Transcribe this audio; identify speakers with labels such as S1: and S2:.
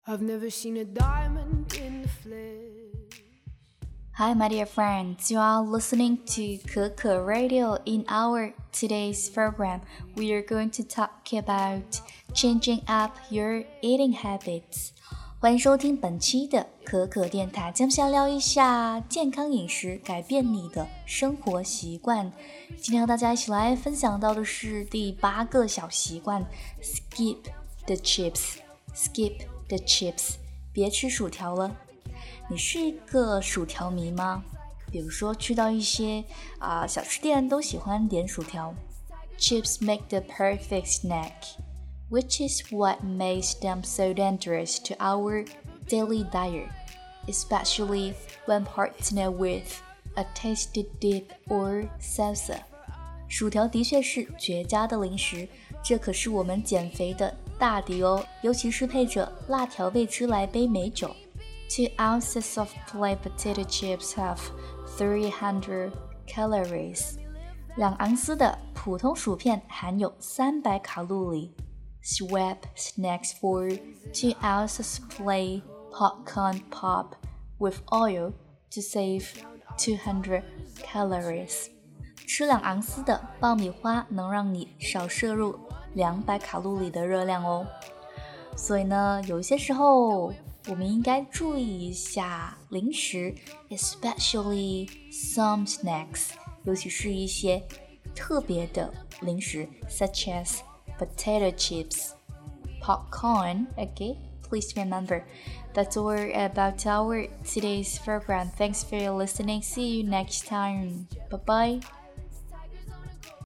S1: I've never seen a diamond in the flesh.
S2: Hi, my dear friends. You are listening to Keke Radio. In our today's program, we are going to talk about changing up your eating habits. 欢迎收听本期的可可电台，将想聊一下健康饮食，改变你的生活习惯。今天和大家一起来分享到的是第8个小习惯 ：Skip the chips。Skip the chips， 别吃薯条了。你是一个薯条迷吗？比如说去到一些小吃店都喜欢点薯条。Chips make the perfect snack, which is what makes them so dangerous to our daily diet, especially when partnered with a tasty dip or salsa. 薯条的确是绝佳的零食，这可是我们减肥的大敌哦，尤其是配着辣调味汁来杯美酒。2 ounces of plain potato chips have 300 calories. 2盎司的普通薯片含有300卡路里。Swap snacks for 2 ounces plain popcorn pop with oil to save 200 calories. 吃2盎司的爆米花能让你少摄入200卡路里的热量哦。所以呢，有些时候我们应该注意一下零食 especially some snacks， 尤其是一些特别的零食 such as potato chips, popcorn. Okay, please remember. That's all about our today's program. Thanks for listening. See you next time. Bye-bye.